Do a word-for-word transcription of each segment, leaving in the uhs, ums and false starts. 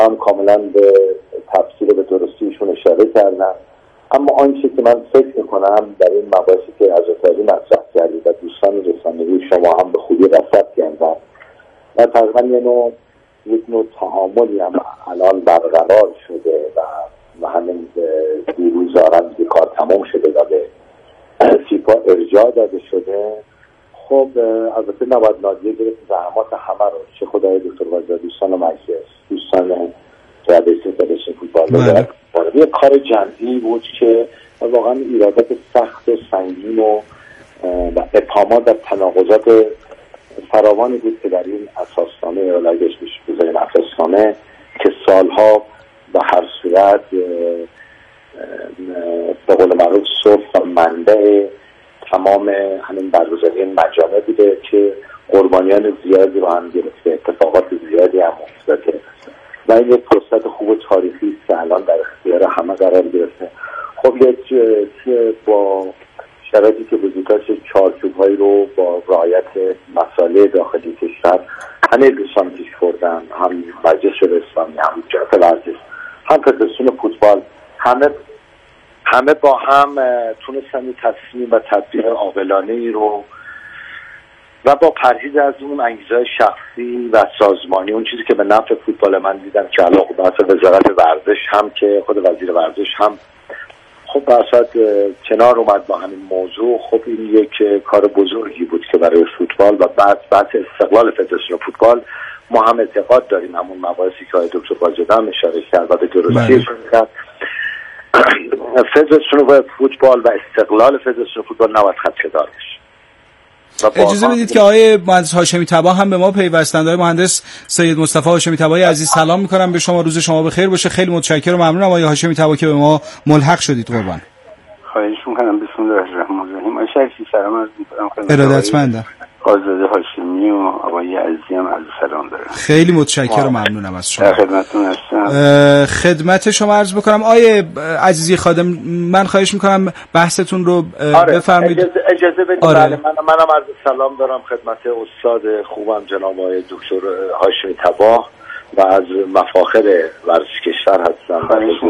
هم کاملا به تفسیر به درستیشون اشاره کردن. اما آنچه که من فکر میکنم در این مباحثی که حضرت علی مطرح کردید و دوستان رسانه‌ای شما هم به خوبی رصد کردن و تقریبا یه نوع یک نوع تعاملی هم الان برقرار شده و و همین دیروز آرم دیگه کار تمام شده و به فیفا ارجاع داده شده. خب البته نباید نادیه گرفت زحمات همه رو، چه خدای دکتر وزیر، دوستان مجلس، دوستان رئیس فدراسیون فوتبال، یه کار جمعی بود که واقعا ایرادات سخت و سنگین و و اتهامات و تناقضات فراوانی بود که در این اساسنامه یا لگش بزنیم اساسنامه که سالها به هر صورت به قول معروف صرف و منبع تمام همین برگزاری مجامع بوده که قربانیان زیادی رو هم گرفته، اتفاقات زیادی هم افتاده و این یک فرصت خوب و تاریخی است که الان در اختیار همه قرار گرفته. خب یک با شرایطی که وجود داشت چارچوب‌هایی رو با رعایت مصالح داخلی کشور همه دوستان پیش بردن، هم مجلس اسلامی، هم جهت ورزش، هم فدراسیون فوتبال، همه همه با هم تونستن تصمیم و تدبیر عاقلانه‌ای رو و با پرهیز از اون انگیزه‌های شخصی و سازمانی، اون چیزی که به نفع فوتبال من دیدم که علاوه بر وزارت ورزش هم که خود وزیر ورزش هم خب برصد کنار اومد با همین موضوع. خب این یک کار بزرگی بود که برای فوتبال و بعد بعد استقلال فدراسیون فوتبال ما هم اعتقاد داریم همون مباحثی که آقای دکتر واجد هم اشاره کرد و به درستی کرد، فدراسیون فوتبال و استقلال فدراسیون فوتبال نباید خدشه‌دار بشه. اجازه بدید که آقای مهندس هاشمی طبا هم به ما پیوستند. آقای مهندس سید مصطفی هاشمی طبایی عزیز سلام می‌کنم به شما، روز شما بخیر باشه. خیلی متشکرم و ممنونم آقای هاشمی طبا که به ما ملحق شدید. قربان. خواهش می‌کنم. بسم الله الرحمن الرحیم. آقای شریفی سلام عرض می‌کنم. ارادتمندم. آزاده هاشمی و آقای عزیزی هم عرض سلام دارم. خیلی متشکرم و ممنونم از شما. خدمتتون هستم. خدمت شما عرض بکنم آقای عزیزی خادم، من خواهش می‌کنم بحثتون رو آره. بفرمایید. اجازه, اجازه بدید. آره. بله من منم عرض سلام دارم خدمت استاد خوبم جناب آقای دکتر هاشمی طبا و از مفاخر ورزش کشور هستم.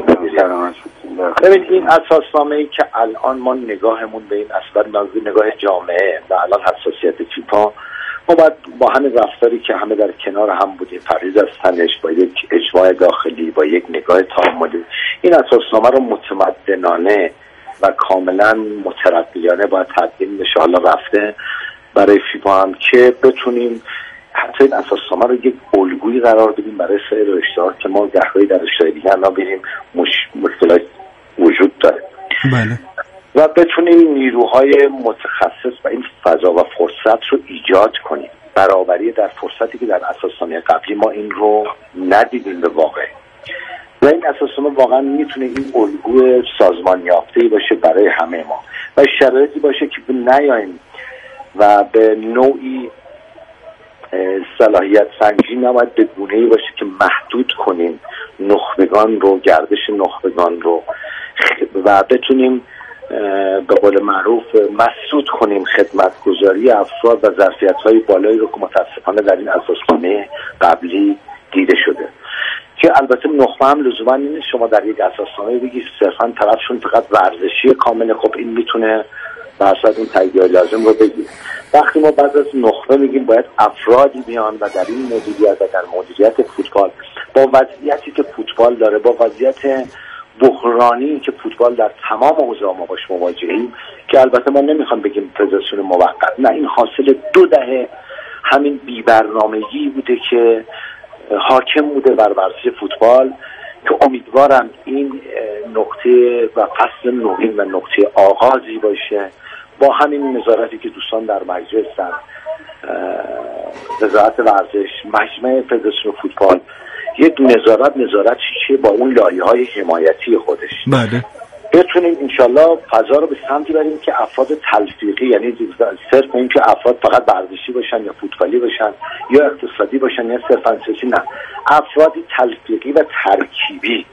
ببین این اساسنامه‌ای که الان ما نگاهمون به این اصلا موضوع نگاه جامعه و الان حساسیت فیفا، ما باید با همین رفتاری که همه در کنار هم بودیم پرهیز از تنش، با یک اجماع داخلی، با یک نگاه تعاملی این اساسنامه رو متمدنانه و کاملا مترقیانه باید تقدیم بشه. حالا رفته برای فیفا هم که بتونیم حتی این اساسنامه رو یک الگویی قرار بدیم برای سایر رشته‌ها که ما گهگاهی در رشته‌های دیگه هم ببینیم مش... مشکلات وجود داره. بله. و بتونیم نیروهای متخصص و این فضا و فرصت رو ایجاد کنیم. برابری در فرصتی که در اساسنامه قبلی ما این رو ندیدیم به واقع. و این اساسنامه واقعا میتونه این الگوی سازمان یافته‌ای باشه برای همه ما و شرایطی باشه که نیاییم و به نوعی صلاحیت سنجی نباید به گونه‌ای باشه که محدود کنیم نخبگان رو، گردش نخبگان رو و بتونیم به قول معروف مسدود کنیم خدمتگزاری افراد و ظرفیت‌های بالایی رو که متاسفانه در این اساسنامه قبلی دیده شده. که البته نخبه هم لزوما نیست شما در یک اساسنامه بگید صرفا طرفشون فقط ورزشی کامله، خب این میتونه برصد اون تاییدیه لازم رو بگیر. وقتی ما بعد از نخبه میگیم باید افرادی بیان و در این مدیریت و در مدیریت فوتبال با وضعیتی که فوتبال داره، با وضعیت بحرانی که فوتبال در تمام اوضاع ما باش مواجهیم، که البته ما نمیخوام بگیم فدراسیون موقت، نه، این حاصل دو دهه همین بی‌برنامگی بوده که حاکم بوده بر ورزش فوتبال، که امیدوارم این نقطه و فصل نوین و نقطه آغازی باشه با همین نظارتی که دوستان در مجلس در وزارت ورزش، مجمع فدراسیون فوتبال، یه نظارت نظارت چیه با اون لایه‌های حمایتی خودش. بله. بتونیم انشالله فضا رو به سمتی بریم که افراد تلفیقی، یعنی صرف این که افراد فقط ورزشی باشن یا فوتبالی باشن یا اقتصادی باشن یا صرفاً سیاسی، نه، افرادی تلفیقی و ترکیبی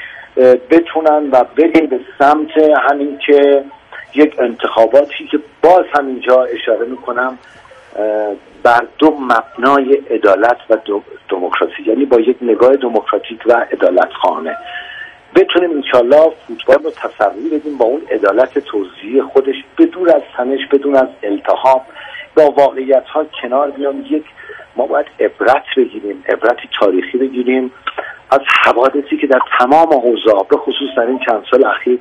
بتونن و بریم به سمت همین که یک انتخاباتی که باز همینجا اشاره میکنم بر دو مبنای عدالت و دموکراسی، یعنی با یک نگاه دموکراتیک و عدالت خانه بتونیم انشالله فوتبال رو تصویر بدیم با اون عدالت توزیعی خودش، بدون از تنش، بدون از التهاب، با واقعیت ها کنار بیام. یک ما باید عبرت بگیریم، عبرتی تاریخی بگیریم از حوادثی که در تمام حوزه‌ها به خصوص در این چند سال اخیر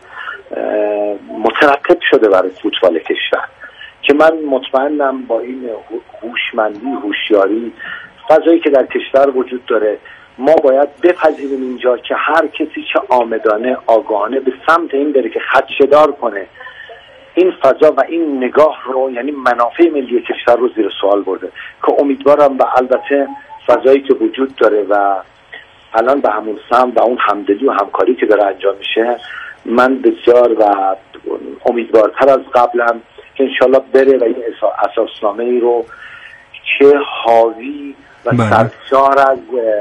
مترتب شده برای فوتبال کشور، که من مطمئنم با این هوشمندی، هوشیاری، فضایی که در کشور وجود داره، ما باید بپذیریم اینجا که هر کسی که آمدانه آگاهانه به سمت این بره که خدشه‌دار کنه این فضا و این نگاه رو، یعنی منافع ملی کشور رو زیر سوال برده، که امیدوارم و البته فضایی که وجود داره و الان به همون سمت و اون همدلی و همکاری که داره انجام میشه، من بسیار و امیدوارتر از قبلم که انشالله بره و این اساسنامه ای رو که حاوی و سرشار از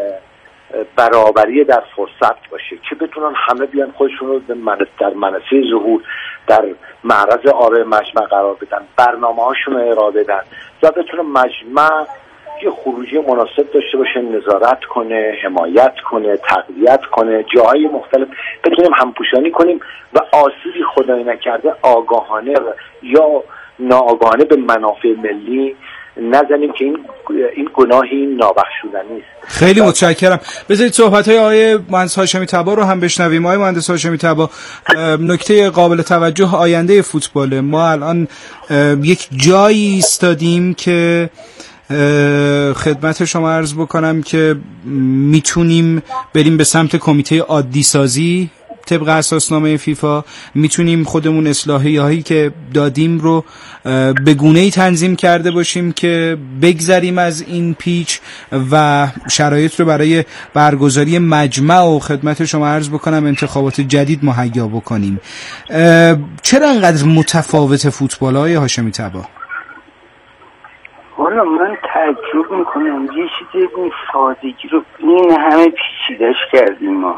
برابری در فرصت باشه، که بتونن همه بیان خودشون رو در منصه ظهور در معرض آرای مجمع قرار بدن، برنامه هاشون رو ارائه بدن و بتونه مجمع یه خروجی مناسب داشته باشه، نظارت کنه، حمایت کنه، تقویت کنه، جاهای مختلف بتونیم همپوشانی کنیم و آسیبی خدای نکرده آگاهانه یا ناآگاهانه به منافع ملی نزنیم که این این گناهی نابخشودنی است. خیلی متشکرم. بذارید صحبت‌های آقای مهندس هاشمی طبا رو هم بشنویم. آقای مهندس هاشمی طبا، نکته قابل توجه آینده فوتبال ما الان یک جایی ایستادیم که خدمت شما عرض بکنم که میتونیم بریم به سمت کمیته عادی سازی طبق اساسنامه فیفا، میتونیم خودمون اصلاحی هایی که دادیم رو به گونه‌ای تنظیم کرده باشیم که بگذریم از این پیچ و شرایط رو برای برگزاری مجمع و خدمت شما عرض بکنم انتخابات جدید مهیا بکنیم. چرا انقدر متفاوت فوتبال های هاشمی طبا؟ والا من تعجب میکنم یه چیزی این سادگی رو این همه پیچیده‌اش کردیم ما.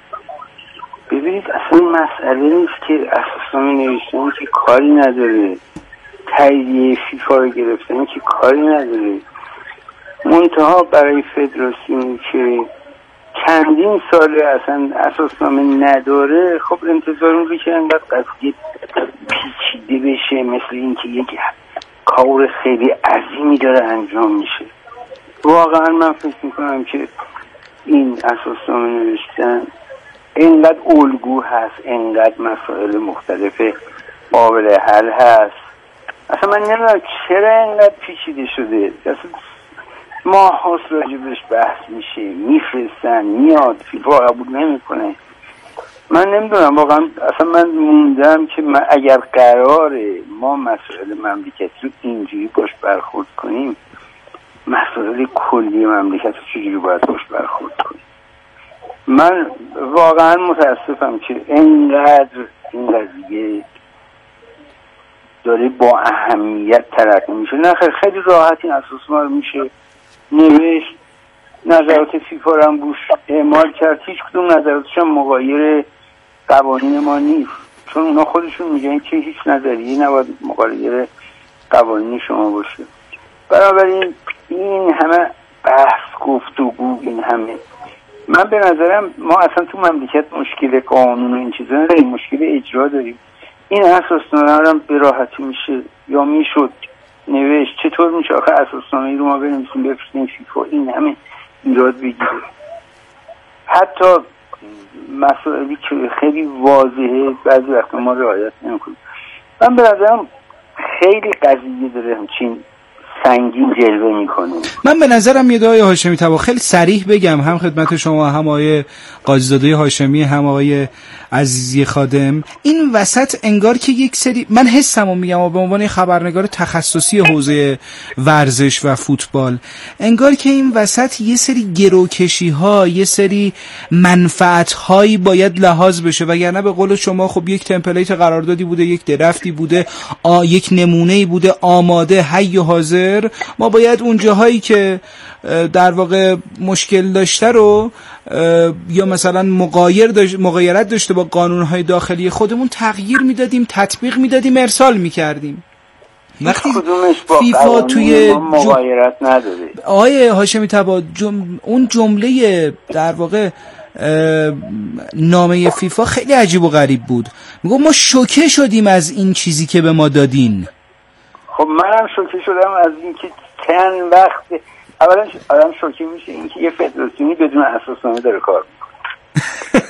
ببینید اصلا مسئله نیست که اساسنامه نوشتن که کاری نداره، تاییدیه فیفا رو گرفتن که کاری نداره، منتها برای فدراسیونی که چندین ساله اصلا اساسنامه نداره، خب انتظار میره که انقدر قضیه پیچیده بشه، مثل اینکه یک کار خیلی عظیمی داره انجام میشه. واقعا من فکر میکنم که این اساسنامه نوشتن اینقدر الگو هست، اینقدر مسائل مختلف قابل حل هست، اصلا من نمیدونم چرا اینقدر پیچیده شده. اصلا ماه هاست راجبش بحث میشه، میفرستن، میاد، فیفا قبول نمیکنه. من نمیدونم واقعا، اصلا من موندم که من اگر قراره ما مسائل مملکت رو اینجوری باش برخورد کنیم، مسائل کلی مملکت رو چجوری باید باش برخورد کنیم؟ من واقعا متاسفم که اینقدر این قضیه داره با اهمیت تلقی میشه. نه خیلی راحت این اساسنامه رو میشه نوشت، نظرات فیفا رو هم بوش اعمال کرد، هیچ کدوم نظراتش هم مغایر قوانین ما نیست، چون اونا خودشون میگن که هیچ نظریه‌ای نباید مغایر قوانین شما باشه. بنابراین این همه بحث گفتگو، این همه، من به نظرم ما اصلا تو مملکت مشکل قانون و این چیزا نداریم، مشکل اجرا داریم. این اساسنامه هم به راحتی میشه یا میشد نوشت. چطور میشه آخه اساسنامه رو ما بنویسیم بفرستیم فیفا این همه ایراد بگیره؟ حتی مسائلی که خیلی واضحه بعضی وقتا ما رعایت نمیکنیم. من به نظرم خیلی قضیه داره همچین سنگین جلوه میکنه. من به نظرم یه دعای هاشمی طبا خیلی صریح بگم، هم خدمت شما، هم آقای قاضی‌زاده هاشمی، هم آقای عزیزی خادم، این وسط انگار که یک سری، من حسمو میگم و به عنوان خبرنگار تخصصی حوزه ورزش و فوتبال، انگار که این وسط یه سری گروکشی ها، یه سری منفعت هایی باید لحاظ بشه، وگرنه به قول شما خب یک تمپلیت قراردادی بوده، یک درفتی بوده، آ یک نمونه‌ای بوده آماده حی و حاضر. ما باید اون جاهایی که در واقع مشکل داشته رو یا مثلا مغایر داشت، مغایرت داشته با قانونهای داخلی خودمون تغییر میدادیم، تطبیق میدادیم، ارسال میکردیم. وقتی با فیفا توی مغایرت نداره. آقای هاشمی تبا جم... اون جمله در واقع نامه فیفا خیلی عجیب و غریب بود. میگم ما شوکه شدیم از این چیزی که به ما دادین. خب منم شوکه شدم از اینکه چند وقت اولا آدم شوکه میشه اینکه یه فدراسیونی بدون اساسنامه داره کار میکنه.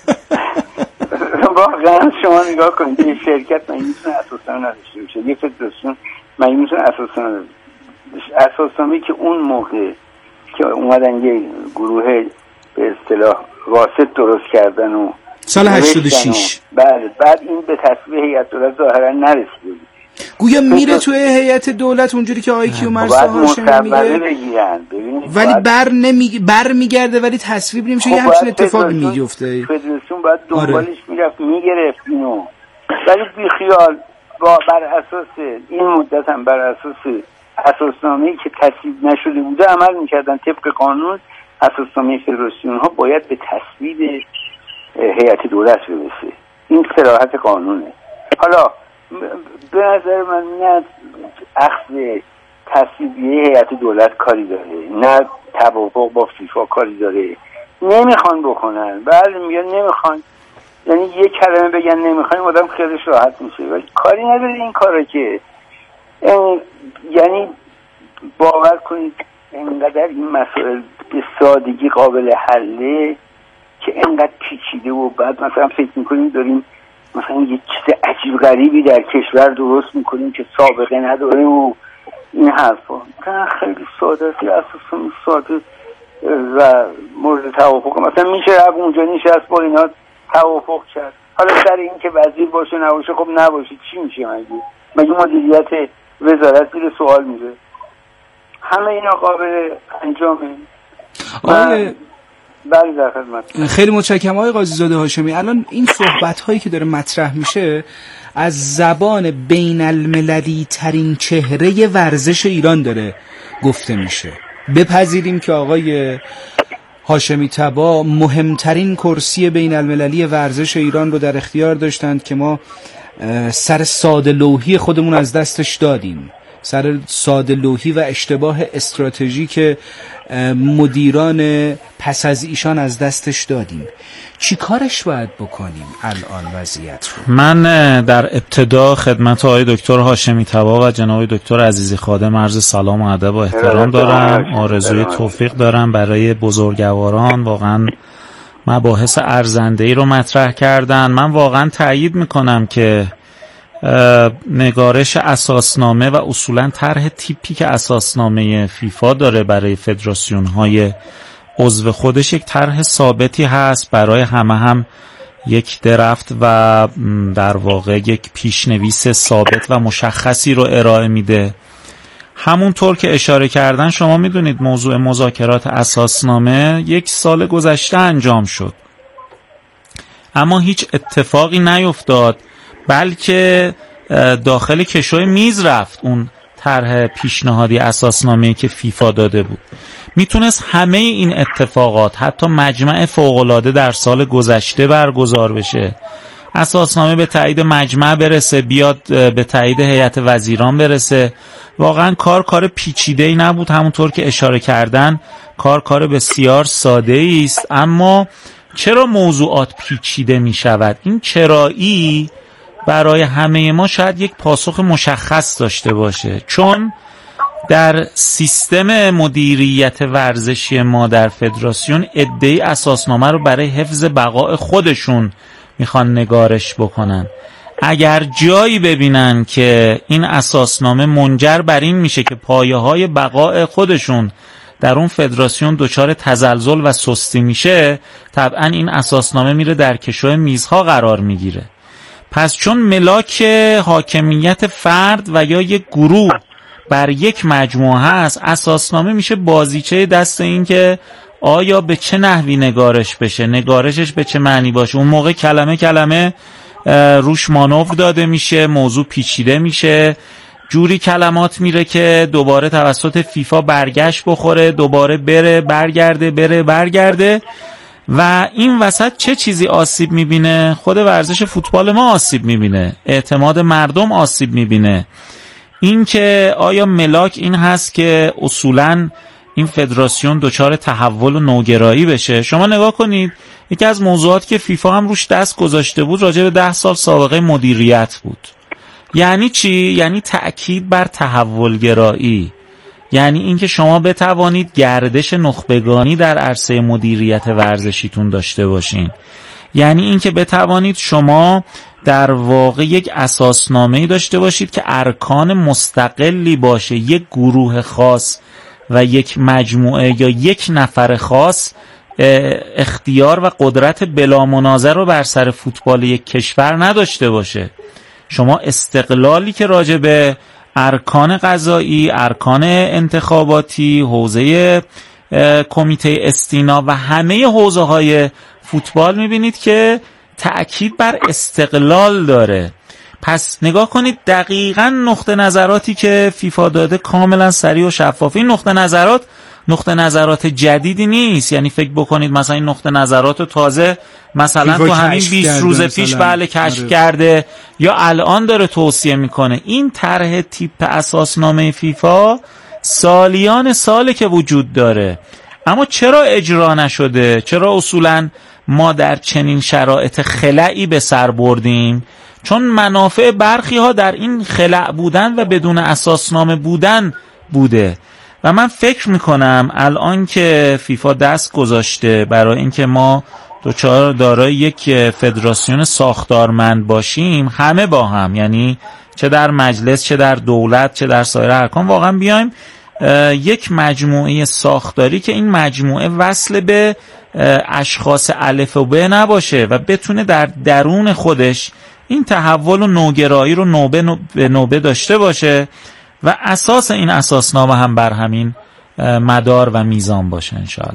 واقعا شما نگاه کنید یه شرکت من میتونه اساسنامه نداشته باشه، یه فدراسیون من میتونه اساسنامه اساسنامه که اون موقع که اومدن یه گروه به اصطلاح واسط درست کردن و سال هشتاد و شش بله بعد این به تصویب هیئت دولت ظاهرا نرسید. گویا میره توی هیئت دولت اونجوری که آی کیو مرسا هاشمی میگه ولی بر نمی بر میگرده ولی تصویب نمیشه. یه همچین اتفاقی میفته. فدراسیون باید دنبالش آره. میرفت میگرفت اینو، ولی بی خیال با بر اساس این مدت هم بر اساس اساسنامه‌ای که تصویب نشده بوده عمل میکردن. طبق قانون اساسنامه فدراسیون ها باید به تصویب هیئت دولت برسه. این صراحت قانونه. حالا به نظر من نه اخذ تصویبیه هیئت دولت کاری داره، نه توافق با فیفا کاری داره. نمیخوان بکنن، بله میگن نمیخوان، یعنی یه کلمه بگن نمیخوایم آدم خیالش راحت میشه، ولی کاری نداره این کاره که یعنی باور کنید انقدر این مسائل به سادگی قابل حله که انقدر پیچیده و بعد مثلا فکر میکنیم داریم مثلا یه چیز عجیب غریبی در کشور درست میکنیم که سابقه نداره و این حرفا. خیلی ساده است، اساسا ساده و مورد توافق. مثلا میشه رب اونجا نشست با اینا توافق کرد. حالا سر این که وزیر باشه نباشه خب نباشه چی میشه؟ مگه مگه مدیریت وزارت زیر سوال میره؟ همه اینا قابل انجامه. آره بله در خدمت. خیلی متشکرم آقای قاضیزاده هاشمی. الان این صحبت هایی که داره مطرح میشه از زبان بین المللی ترین چهره ورزش ایران داره گفته میشه. بپذیریم که آقای هاشمی تبا مهمترین کرسی بین المللی ورزش ایران رو در اختیار داشتند که ما سر ساده لوحی خودمون از دستش دادیم، سر ساده لوحی و اشتباه استراتژیک مدیران پس از ایشان از دستش دادیم. چی کارش باید بکنیم الان وضعیت رو؟ من در ابتدا خدمت آقای دکتر هاشمی تبا و جناب دکتر عزیزی خادم عرض سلام و ادب و احترام دارم. آرزوی توفیق دارم برای بزرگواران. واقعا مباحث ارزنده‌ای رو مطرح کردن. من واقعا تأیید میکنم که نگارش اساسنامه و اصولا طرح تیپی که اساسنامه فیفا داره برای فدراسیون های عضو خودش یک طرح ثابتی هست، برای همه هم یک درفت و در واقع یک پیشنویس ثابت و مشخصی رو ارائه میده. همونطور که اشاره کردن شما میدونید موضوع مذاکرات اساسنامه یک سال گذشته انجام شد اما هیچ اتفاقی نیفتاد، بلکه داخل کشوی میز رفت اون طرح پیشنهادی اساسنامه‌ای که فیفا داده بود. میتونست همه این اتفاقات حتی مجمع فوق‌العاده در سال گذشته برگزار بشه، اساسنامه به تایید مجمع برسه، بیاد به تایید هیئت وزیران برسه. واقعا کار کار پیچیده‌ای نبود، همونطور که اشاره کردن کار کار بسیار ساده‌ای است. اما چرا موضوعات پیچیده میشود؟ این چرایی برای همه ما شاید یک پاسخ مشخص داشته باشه، چون در سیستم مدیریت ورزشی ما در فدراسیون عده‌ای اساسنامه رو برای حفظ بقای خودشون میخوان نگارش بکنن. اگر جایی ببینن که این اساسنامه منجر بر این میشه که پایه‌های بقای خودشون در اون فدراسیون دچار تزلزل و سستی میشه، طبعا این اساسنامه میره در کشوی میزها قرار میگیره. پس چون ملاک حاکمیت فرد و یا یک گروه بر یک مجموعه هست، اساسنامه میشه بازیچه دست این که آیا به چه نحوی نگارش بشه، نگارشش به چه معنی باشه. اون موقع کلمه کلمه روش مانور داده میشه، موضوع پیچیده میشه، جوری کلمات میره که دوباره توسط فیفا برگشت بخوره، دوباره بره برگرده بره برگرده و این وسط چه چیزی آسیب میبینه؟ خود ورزش فوتبال ما آسیب میبینه، اعتماد مردم آسیب میبینه. این که آیا ملاک این هست که اصولاً این فدراسیون دچار تحول و نوگرایی بشه؟ شما نگاه کنید، یکی از موضوعاتی که فیفا هم روش دست گذاشته بود راجع به ده سال سابقه مدیریت بود. یعنی چی؟ یعنی تأکید بر تحولگرایی، یعنی اینکه شما بتوانید گردش نخبگانی در عرصه مدیریت ورزشیتون داشته باشین، یعنی اینکه بتوانید شما در واقع یک اساسنامه‌ای داشته باشید که ارکان مستقلی باشه، یک گروه خاص و یک مجموعه یا یک نفر خاص اختیار و قدرت بلا منازع رو بر سر فوتبال یک کشور نداشته باشه. شما استقلالی که راجع به ارکان قضایی، ارکان انتخاباتی، حوزه کمیته استینا و همه حوزه های فوتبال میبینید که تأکید بر استقلال داره. پس نگاه کنید دقیقاً نقطه نظراتی که فیفا داده کاملا صریح و شفاف. این نقطه نظرات نقطه نظرات جدیدی نیست، یعنی فکر بکنید مثلا این نقطه نظرات تازه مثلا تو همین بیست روز پیش بله کشف آره. کرده یا الان داره توصیه میکنه. این طرح تیپ اساسنامه فیفا سالیان ساله که وجود داره، اما چرا اجرا نشده؟ چرا اصولاً ما در چنین شرایط خلأی به سر بردیم؟ چون منافع برخی ها در این خلأ بودن و بدون اساسنامه بودن بوده. و من فکر میکنم الان که فیفا دست گذاشته برای اینکه ما دوچار دارای یک فدراسیون ساختارمند باشیم، همه با هم، یعنی چه در مجلس چه در دولت چه در سایر ارکان، واقعا بیایم یک مجموعه ساختاری که این مجموعه وصل به اشخاص الف و ب نباشه و بتونه در درون خودش این تحول و نوگرایی رو نوبه به نوبه داشته باشه و اساس این اساسنامه هم بر همین مدار و میزان باشه انشاءالله.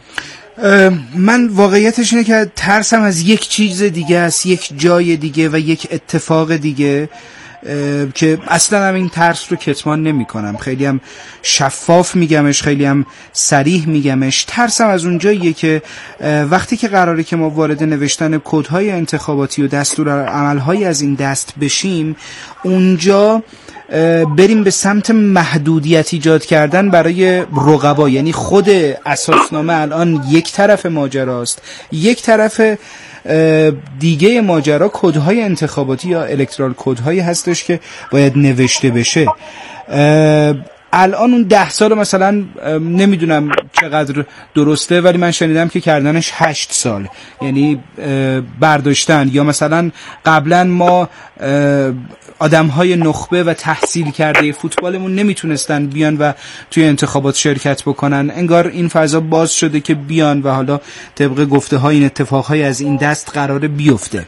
من واقعیتش اینه که ترسم از یک چیز دیگه است، یک جای دیگه و یک اتفاق دیگه که اصلا هم این ترس رو کتمان نمی کنم، خیلی هم شفاف میگمش، خیلی هم صریح میگمش. ترسم از اون جاییه که وقتی که قراره که ما وارد نوشتن کدهای انتخاباتی و دستورالعمل‌های از این دست بشیم، اونجا بریم به سمت محدودیت ایجاد کردن برای رقبا. یعنی خود اساسنامه الان یک طرف ماجراست، یک طرف دیگه ماجرا کدهای انتخاباتی یا الکترال کدهایی هستش که باید نوشته بشه. الان اون ده سال مثلا نمیدونم چقدر درسته، ولی من شنیدم که کردنش هشت سال، یعنی برداشتن. یا مثلا قبلا ما آدم‌های نخبه و تحصیل کرده فوتبالمون نمیتونستن بیان و توی انتخابات شرکت بکنن، انگار این فضا باز شده که بیان و حالا طبق گفته های این اتفاقهای از این دست قراره بیفته.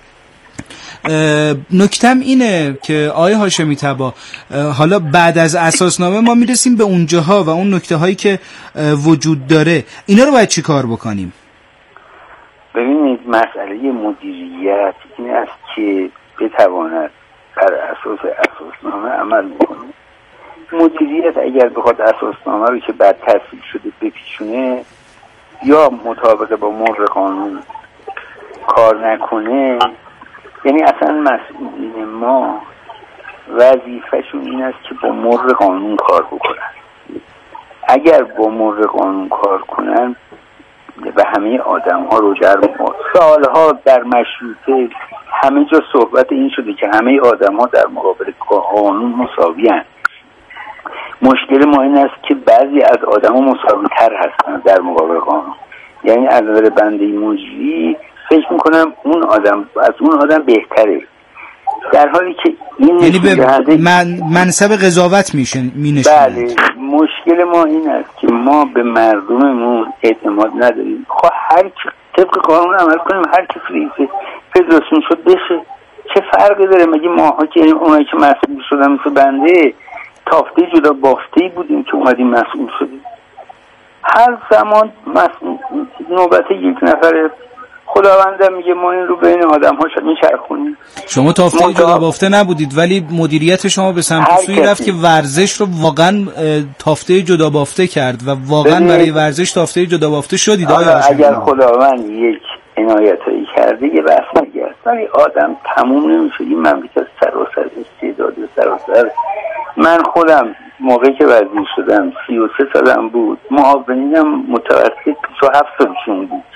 نکتم اینه که آقای هاشمی تبا، حالا بعد از اساسنامه ما میرسیم به اونجاها و اون نکته هایی که وجود داره، اینا رو باید چی کار بکنیم؟ ببینید مسئله مدیریت این است که بتواند بر اساس اساسنامه عمل بکنه. مدیریت اگر بخواد اساسنامه رو که بعد تصویب شده بپیچونه یا مطابق با مر قانون کار نکنه، یعنی اصلا مسئولین ما وظیفه‌شون این است که با مر قانون کار بکنن. اگر با مر قانون کار کنن و همه آدم ها رو در سالها در مشروطه همه جا صحبت این شده که همه آدم ها در مقابل قانون مساوی هستند. مشکل ما این است که بعضی از آدم ها مساوی تر هستند در مقابل قانون. یعنی از نظر بنده مجری فکر میکنم اون آدم از اون آدم بهتره، در حالی که این یعنی به من منصب قضاوت میشن مینشن. بله، مشکل ما این است که ما به مردممون اعتماد نداریم. خب هر کی طبق قانون عمل کنیم، هر کی رئیس فدراسیون شد بشه، چه فرقی داره؟ مگه ماها که اونایی که مسئول شدن مثل بنده تافته جدا بافته بودیم که اومدیم مسئول شدیم؟ هر زمان مسئول نوبت یک نفره، خداوندم میگه ما این رو بین آدم ها میچرخونیم. شما تافته جدا بافته نبودید، ولی مدیریت شما به سمت سوی رفت که ورزش رو واقعا تافته جدا بافته کرد و واقعا برای ورزش تافته جدا بافته شدید. اگر خداوند یک عنایتایی کرده یه بحث دیگه است، ولی آدم تموم نمیشه. این مملکت سراسر استعداد و سراسر من خودم موقعی که وزیر شدم سی و سه سالم بود، معاونینم متوسط بیست و هفت سالشون بود.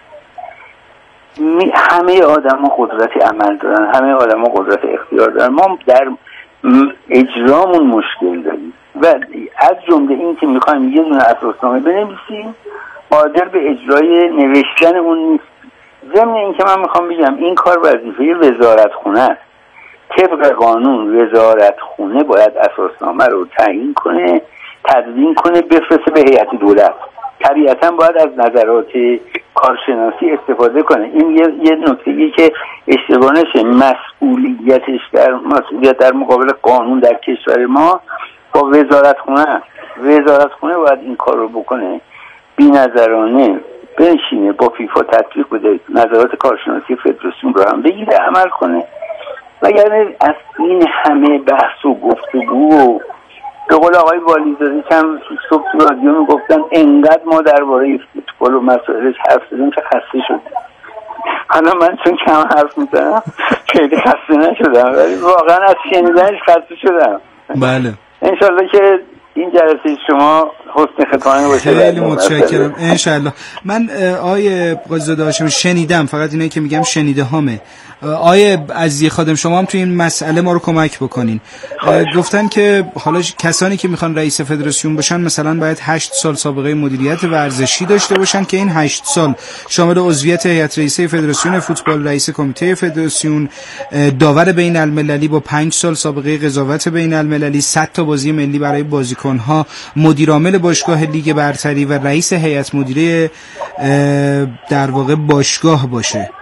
همه آدم ها قدرت عمل دارن، همه آدم ها قدرت اختیار دارن. ما در اجرامون مشکل داریم و از جمله این که میخوایم یه دونه اساسنامه بنویسیم، قادر به اجرای نوشتن اون نیست. ضمن این که من میخوام بگم این کار وظیفه وزارتخونه است. طبق قانون وزارتخونه باید اساسنامه رو تعیین کنه، تدوین کنه، بفرسته به هیئت دولت. طبیعتا باید از نظرات کارشناسی استفاده کنه. این یه, یه نکته‌ای که اشتباه نشه. مسئولیتش در مسئولیت در مقابل قانون در کشور ما با وزارتخونه است. وزارتخونه باید این کار رو بکنه، بی‌نظرانه بنشینه با فیفا تطبیق بده، نظرات کارشناسی فدراسیون رو هم بگیره عمل کنه. وگرنه از این همه بحث و گفتگو و به قول آقای والیزاده هم صبح تو رادیو میگفتن انقدر ما درباره فوتبال و مسائلش حرف زدیم که خسته شدیم. حالا من چون کم حرف میزنم خیلی خسته نشدم، ولی واقعا از شنیدنش خسته شدم. بله انشالله که این جلسه شما حسن ختامه باشه. خیلی متشکرم انشالله. من آیه قاضی‌زاده هاشمی شنیدم، فقط اینایی که میگم شنیده هامه. آیه عزیزی خادم شما هم تو این مسئله ما رو کمک بکنین. گفتن که حالا کسانی که میخوان رئیس فدراسیون بشن مثلا باید هشت سال سابقه مدیریت ورزشی داشته باشن که این هشت سال شامل عضویت هیئت رئیسه فدراسیون فوتبال، رئیس کمیته فدراسیون، داور بین المللی با پنج سال سابقه قضاوت بین المللی، صد تا بازی ملی برای بازیکن‌ها، مدیر عامل باشگاه لیگ برتری و رئیس هیئت مدیره در واقع باشگاه باشه.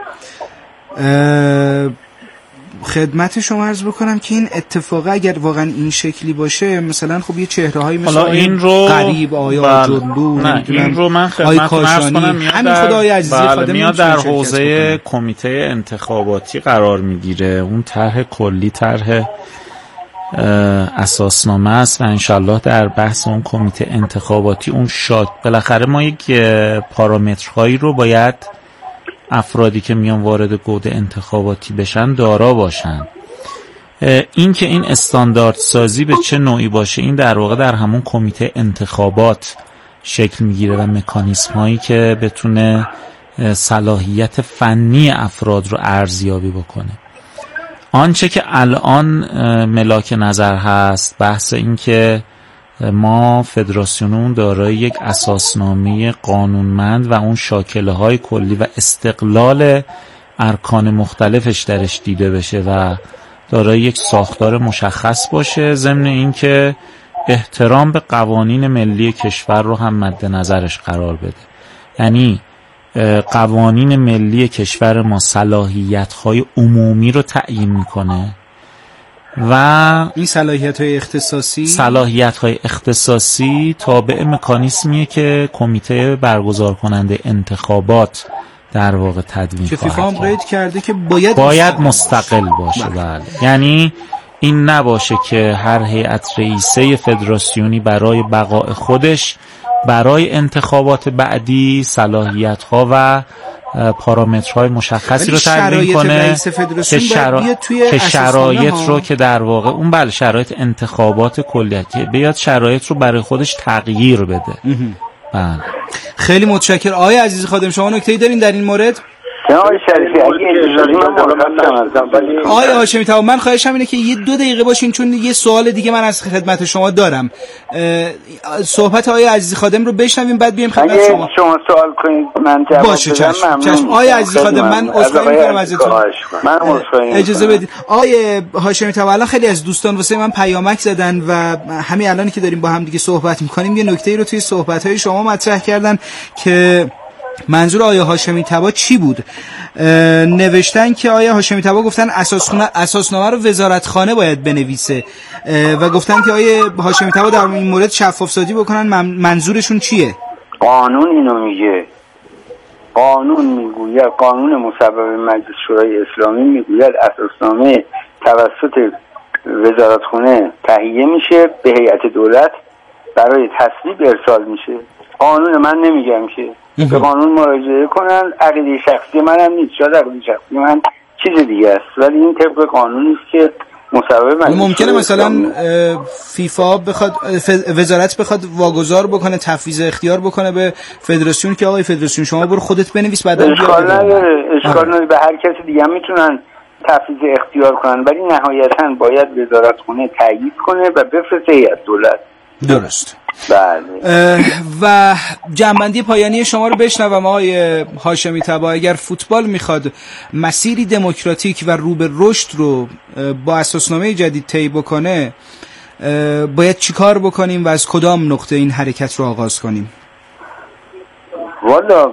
خدمت شما عرض بکنم که این اتفاق اگر واقعا این شکلی باشه، مثلا خب یه چهره‌هایی مثلا این رو غریب، آیا جلو، نه این رو من خدمت عرض کنم، همین خدای عزیزی خادم میاد در حوزه کمیته انتخاباتی قرار میگیره. اون طرح کلی طرح اساسنامه است و انشالله در بحث اون کمیته انتخاباتی اون شاد بالاخره ما یک پارامترهایی رو باید افرادی که میان وارد گود انتخاباتی بشن دارا باشن. این که این استاندارد سازی به چه نوعی باشه، این در واقع در همون کمیته انتخابات شکل میگیره و مکانیسم هایی که بتونه صلاحیت فنی افراد رو ارزیابی بکنه. آنچه که الان ملاک نظر هست بحث این که ما فدراسیونمون دارای یک اساسنامه قانونمند و اون شاکله های کلی و استقلال ارکان مختلفش درش دیده بشه و دارای یک ساختار مشخص باشه، ضمن این که احترام به قوانین ملی کشور رو هم مد نظرش قرار بده. یعنی قوانین ملی کشور ما صلاحیت‌های عمومی رو تعیین میکنه و این صلاحیت‌های اختصاصی صلاحیت‌های اختصاصی تابع مکانیزمیه که کمیته برگزار کننده انتخابات در واقع تدوین که خواهد فیفا هم قید کرده که باید باید مستقل باشه. بله. یعنی این نباشه که هر هیئت رئیسه فدراسیونی برای بقای خودش برای انتخابات بعدی صلاحیت‌ها و پارامترهای مشخصی رو تعیین کنه که, شرا... که شرایط رو که در واقع اون بله شرایط انتخابات کلیتی بیاد شرایط رو برای خودش تغییر بده. بله. خیلی متشکرم. آقای عزیز خادم شما نکته‌ای دارین در این مورد؟ آقای شریفی اگه اجازه من آقای هاشمی تمام من خواهشم اینه که یه دو دقیقه باشین چون یه سوال دیگه من از خدمت شما دارم. صحبت آقای عزیز خادم رو بشنویم بعد بیایم خدمت شما. اگه شما سوال کنید من جواب باشه بدم ممنون. چشم آقای عزیز خادم من عذرخواهی می‌کنم ازتون. من عذرخواهی اجازه بدید. آقای هاشمی تمام الان خیلی از دوستان واسه من پیامک زدن و همین الانی که داریم با هم دیگه صحبت می‌کنیم یه نکته‌ای رو توی صحبت‌های شما مطرح کردن که منظور آیه هاشمی تبا چی بود؟ نوشتن که آیه هاشمی تبا گفتن اساسنامه اساسنامه رو وزارتخانه باید بنویسه و گفتن که آیه هاشمی تبا در این مورد شفاف سازی بکنن. منظورشون چیه؟ قانون اینو میگه. قانون میگوید، قانون مصوب مجلس شورای اسلامی میگوید اساسنامه توسط وزارتخانه تهیه میشه به هیئت دولت برای تصویب ارسال میشه. قانون من نمیگم که به قانون مراجعه کنن. عقیده شخصی من هم نیست، شاید عقیده شخصی من چیز دیگه است، ولی این طبق قانونی است که مصوبه ممکنه مثلا فیفا بخواد وزارت بخواد واگذار بکنه، تفویض اختیار بکنه به فدراسیون که آقای فدراسیون شما برو خودت بنویس بعدا اشکال نداره، اشکال نداره، به هر کسی دیگه میتونن تفویض اختیار کنن، ولی نهایتا باید وزارتخونه تایید کنه و بفرسته هیئت دولت. درست. بله. و جنبندی پایانی شما رو بشنوم آقای هاشمی طبا. اگر فوتبال میخواد مسیری دموکراتیک و رو به رشد رو با اساسنامه جدید طی بکنه، باید چیکار بکنیم و از کدام نقطه این حرکت رو آغاز کنیم؟ والا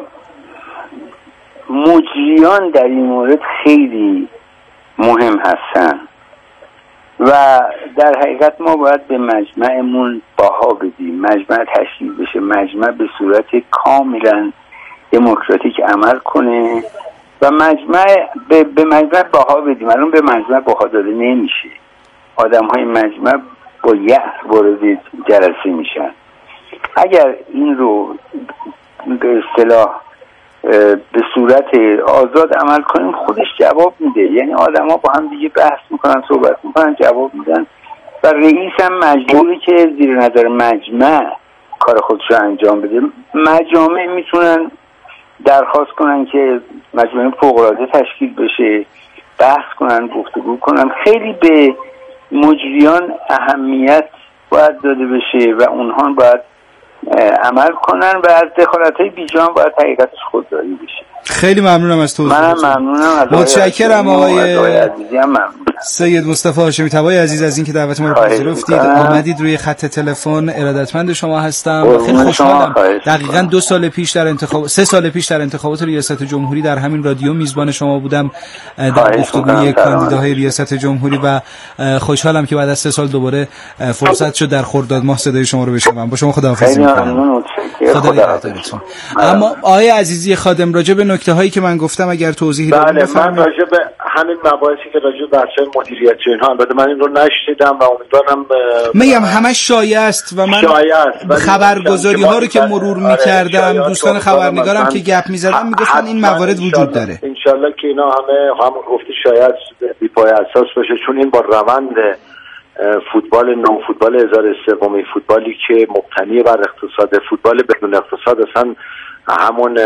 مجریان در این مورد خیلی مهم هستن و در حقیقت ما باید به مجمعمون بها بدیم، مجمع تشکیل بشه، مجمع به صورت کاملا دموکراتیک عمل کنه و مجمع به, به مجمع بها بدیم. الان به مجمع بها داده نمیشه، آدم های مجمع با یأس وارد جلسه میشن. اگر این رو به اصطلاح به صورت آزاد عمل کنیم خودش جواب میده، یعنی آدم ها با هم دیگه بحث میکنن، صحبت میکنن، جواب میدن و رئیس هم مجبوری که زیر نظر مجمع کار خودش رو انجام بده. مجامع میتونن درخواست کنن که مجمع فوق‌العاده تشکیل بشه، بحث کنن، گفتگو کنن. خیلی به مجریان اهمیت باید داده بشه و اونها باید عمل کنن و از دخالت‌های بیجان باید حقیقتش خودداری بشه. خیلی ممنونم از توضیح. منم ممنونم. متشکرم آقای عزیزی، هم ممنونم. سید مصطفی هاشمی طبای عزیز از اینکه دعوت ما رو پذیرفتید، آمدید روی خط تلفن. ارادتمند شما هستم. خیلی خوشحالم. دقیقاً دو سال پیش در انتخاب سه سال پیش در انتخابات ریاست جمهوری در همین رادیو میزبان شما بودم در گفتگوی کاندیداهای ریاست جمهوری و خوشحالم که بعد از سه سال دوباره فرصت شد در خرداد ماه صدای شما رو بشنوم. با شما خداحافظی می‌کنم. خدا نگهدارتون. اما آقای عزیزی خادم، راجع به نکته هایی که من گفتم اگر توضیحی بدید. بله، من راجع به همین مباحثی که راجع به بحث مدیریتی اینها، البته من این رو نشنیدم و امیدوارم میگم همش شایعه است و من خبرگزاری ها رو که مرور می‌کردم، دوستان خبرنگارم که گپ می‌زدن میگفتن این موارد وجود داره. ان شاء الله که اینا همه همون گفته شاید بی پای اساس باشه، چون این با روند فوتبال نو، فوتبال هزار سومی، فوتبالی که مبتنی بر اقتصاد، فوتبال بدون اقتصاد اصلا همون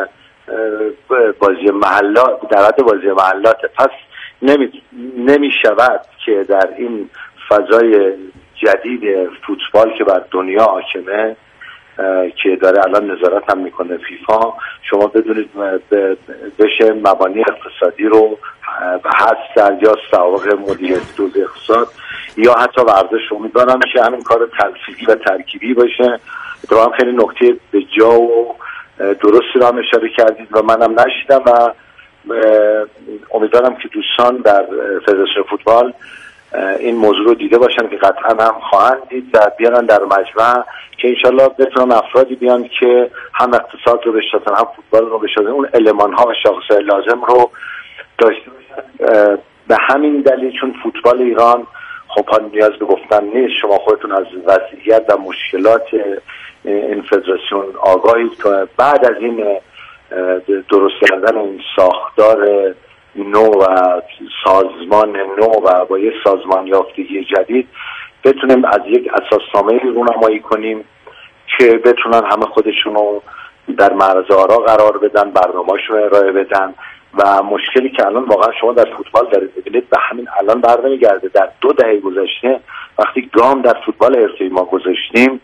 بازی محلات، در حد بازی محلات. پس نمی نمی شود که در این فضای جدید فوتبال که بر دنیا حاکمه، که داره الان نظارت هم میکنه فیفا، شما بدونید بشه مبانی اقتصادی رو حذف کرد یا سوابق مدیریتی توزیع اقتصاد یا حتی ورزش. امیدوارم میشه همین کار تلفیقی و ترکیبی باشه. اتفاقا خیلی نکته به جا و درستی رو هم اشاره کردید و منم نشیدم و امیدوارم که دوستان در فدراسیون فوتبال این موضوع رو دیده باشن که قطعا هم خواهند دید و بیارن در مجمع که انشالله بتونن افرادی بیان که هم اقتصاد رو بشناسن هم فوتبال رو بشناسن، اون المان ها و شاخصهای لازم رو داشته باشن. به همین دلیل چون فوتبال ایران خب نیاز به گفتن نیست، شما خودتون از وضعیت و مشکلات این فدراسیون آگاهید که بعد از این درست کردن این ساختار نو و سازمان نو و با یک سازمان یافتگی جدید بتونیم از یک اساسنامه رونمایی کنیم که بتونن همه خودشونو در معرض آرا قرار بدن، برنامه‌شون ارائه بدن و مشکلی که الان واقعا شما در فوتبال دارید ببینید به همین الان برنمیگرده. در دو دهه گذشته وقتی گام در فوتبال حرفه‌ای ما گذاشتیم،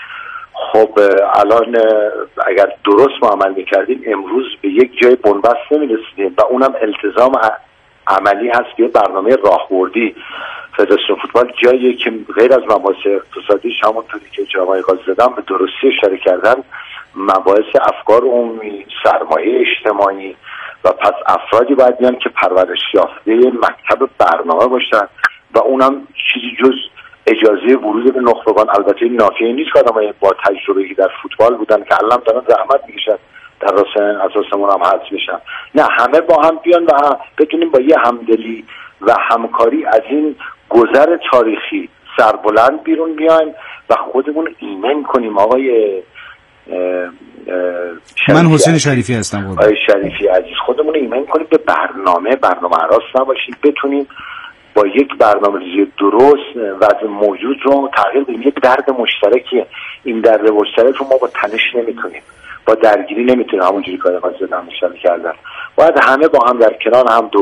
خب الان اگر درست ما عمل میکردیم امروز به یک جای بنبست نمیرسیدیم و اونم التزام عملی هست که برنامه راهبردی. فدراسیون فوتبال جایی که غیر از مباحث اقتصادیش همونطوری که جناب قاضی زدن به درستی اشاره کردن، مباحث افکار عمومی، سرمایه اجتماعی و پس افرادی باید بیان که پرورش یافته مکتب برنامه باشن و اونم چیزی جز اجازه ورود به نخبگان. البته این نافیه نیست که آدمای با تجربه‌ای در فوتبال بودن که الان دارن زحمت میکشن در راست اساسمون هم حذف بشن. نه، همه با هم بیان و بتونیم با یه همدلی و همکاری از این گذر تاریخی سربلند بیرون بیایم و خودمون ایمن کنیم. آقای من حسین شریفی هستم. آقای شریفی عزیز، خودمون ایمن کنیم به برنامه برنامه راست نباشیم، بتونیم با یک برنامه‌ریزی درست وضع موجود رو تغییر بدیم. یک درد مشترکیه، این درد مشترک رو ما با تنش نمیتونیم، با درگیری نمیتونیم همونجوری که آقای زدن کردن. باید همه با هم در کنار هم